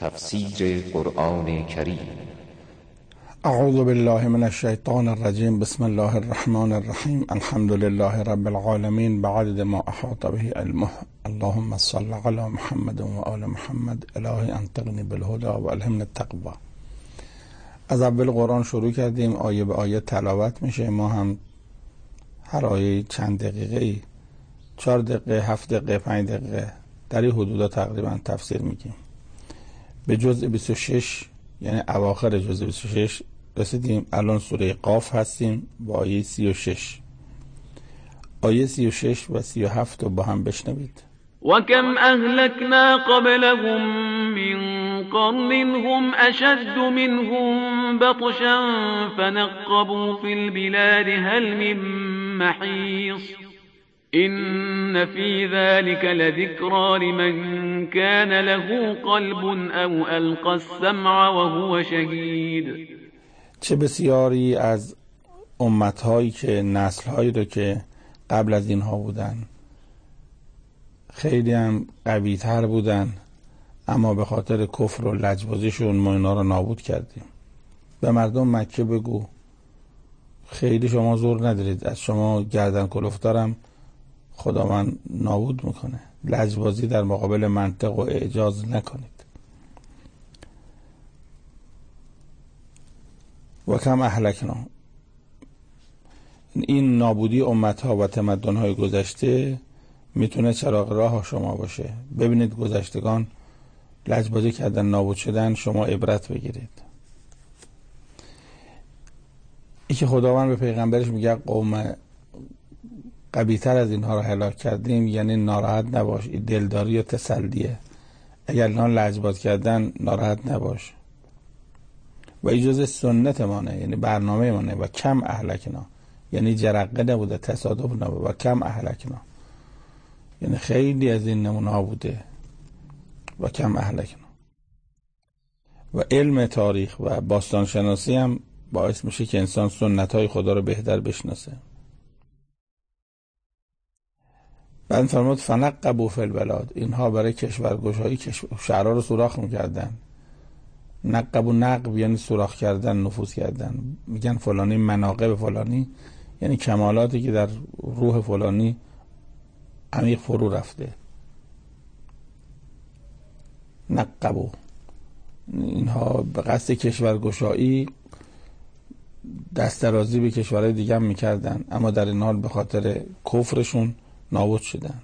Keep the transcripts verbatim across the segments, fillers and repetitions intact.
تفسیر قرآن کریم. اعوذ بالله من الشیطان الرجیم. بسم الله الرحمن الرحیم. الحمد لله رب العالمین بعدد ما احاط به علمه. اللهم صل علی محمد و آل محمد. الهی انطقنی بالهدى و الهمنی التقوی. از اول قرآن شروع کردیم، آیه به آیه تلاوت میشه. ما هم هر آیه چند دقیقه، چهار دقیقه، هفت دقیقه، پنج دقیقه در این حدودا تقریبا تفسیر میگیم. به جزء بیست و شش یعنی اواخر جزء بیست و شش رسیدیم. الان سوره قاف هستیم با آیه سی و شش. آیه سی و شش و سی و هفت رو با هم بشنوید. وكم أهلكنا قبلهم من قرن هم أشد منهم بطشا فنقبوا في البلاد هل من محيص إن في ذلك لذكرى لمن كان له قلب أو ألقى السمع وهو شهید. چه بسیاری از امتهایی که نسلهایی رو که قبل از اینها بودن خیلی هم قوی تر بودن، اما به خاطر کفر و لجبازیشون ما اینا رو نابود کردیم. به مردم مکه بگو خیلی شما زور ندارید، از شما گردن کلفتارم خدا من نابود میکنه. لجبازی در مقابل منطق و اعجاز نکنید. و کم اهلکنا، این نابودی امتها و تمدنهای گذشته میتونه چراغ راه شما باشه. ببینید گذشتگان لجبازی کردن، نابود شدن، شما عبرت بگیرید. ای که خداوند به پیغمبرش میگه قوم قوی‌تر از اینها رو هلاک کردیم، یعنی ناراحت نباش. این دلداری و تسلیه. اگر اینا لجباز کردن ناراحت نباش. و این جز سنت مانه، یعنی برنامه مانه. و کم اهلکنا یعنی جرقه نبوده، تصادف نبوده. و کم اهلکنا یعنی خیلی از این نمونه ها بوده. و کم اهلکنا. و علم تاریخ و باستانشناسی هم باعث میشه که انسان سنت های خدا رو بهتر بشناسه. بعد فرمود فنقبوا فی البلاد، اینها برای کشورگشایی شهرها رو سوراخ میکردن. نقب و نقب یعنی سوراخ کردن، نفوذ کردن. میگن فلانی مناقب فلانی یعنی کمالاتی که در روح فلانی عمیق فرو رفته. نقبوا، اینها به قصد کشورگشایی دست درازی به کشورهای دیگه هم میکردن، اما در این حال به خاطر کفرشون نابود شدن.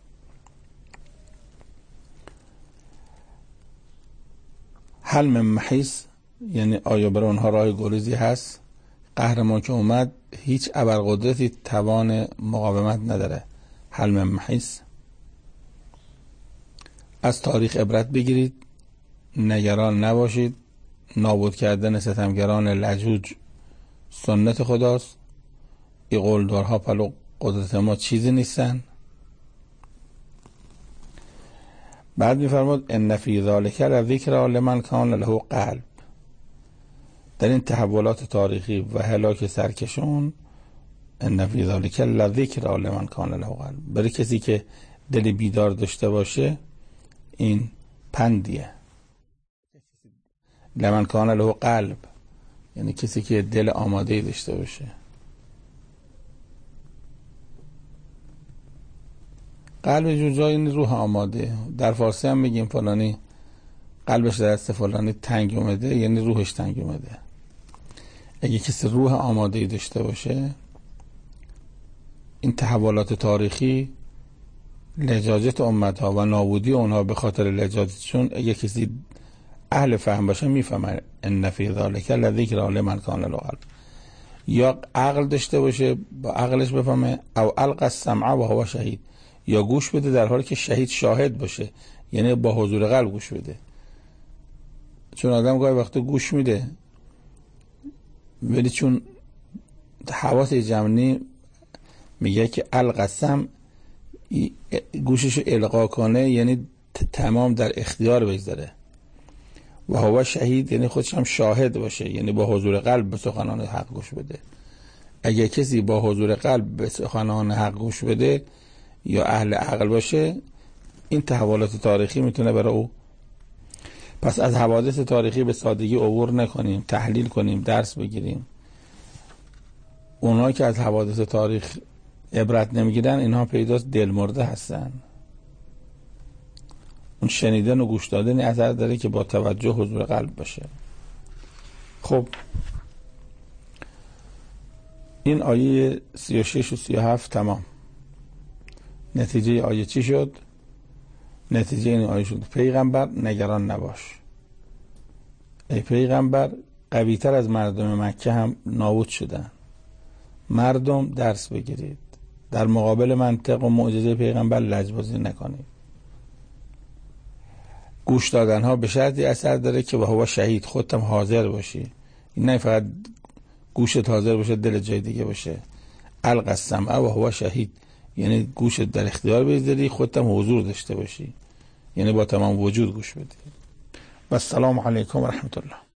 هل من محیص یعنی آیا برای اونها راه گریزی هست؟ قهرمان که اومد هیچ ابرقدرتی توان مقاومت نداره. هل من محیص. از تاریخ عبرت بگیرید، نگران نباشید. نابود کردن ستمگران لجوج سنت خداست. این قولدارها پلو قدرت ما چیزی نیستن. بعد میفرمود ان فی ذلک لذکری لمن کان له قلب. در این تحولات تاریخی و هلاک سرکشون ان فی ذلک لذکری لمن کان له قلب، برای کسی که دل بیدار داشته باشه این پندیه. لمن کان له قلب یعنی کسی که دل آماده داشته باشه. قلب جوجا یعنی روح آماده. در فارسی هم میگیم فلانی قلبش در دست فلانی تنگ اومده، یعنی روحش تنگ اومده. اگه کسی روح آماده داشته باشه، این تحولات تاریخی، لجاجت امتها و نابودی اونها به خاطر لجاجتشون، اگه کسی اهل فهم باشه میفهمه ان فی ذلک لذکری لمن کان له قلب. یا عقل داشته باشه با عقلش بفهمه، او القى السمع و هو شهید، یا گوش بده در حالی که شهید شاهد باشه، یعنی با حضور قلب گوش بده. چون آدم گاهی وقتا گوش میده ولی چون حواس جمعی میگه که القسم گوششو القا کنه، یعنی تمام در اختیار بگذاره. و هو شهید یعنی خودش هم شاهد باشه، یعنی با حضور قلب به سخنان حق گوش بده. اگه کسی با حضور قلب به سخنان حق گوش بده یا اهل عقل باشه، این تحولات تاریخی میتونه برای او پس از حوادث تاریخی به سادگی عبور نکنیم، تحلیل کنیم، درس بگیریم. اونایی که از حوادث تاریخ عبرت نمیگیرن اینها پیداست دل مرده هستن. اون شنیدن و گوش دادن اثر داره که با توجه حضور قلب باشه. خب این آیه سی و شش و سی و هفت تمام. نتیجه آیه چی شد؟ نتیجه این آیه شد پیغمبر نگران نباش. ای پیغمبر قوی تر از مردم مکه هم نابود شدن. مردم درس بگیرید. در مقابل منطق و معجزه پیغمبر لجبازی نکنید. گوش دادن ها به شرطی اثر داره که با هوا شهید خودت هم حاضر باشی. این نه فقط گوشت حاضر باشه دل جای دیگه باشه. القسم او هوا شهید، یعنی گوشت در اختیار بذاری خودت هم حضور داشته باشی، یعنی با تمام وجود گوش بدی. و السلام علیکم و رحمت الله.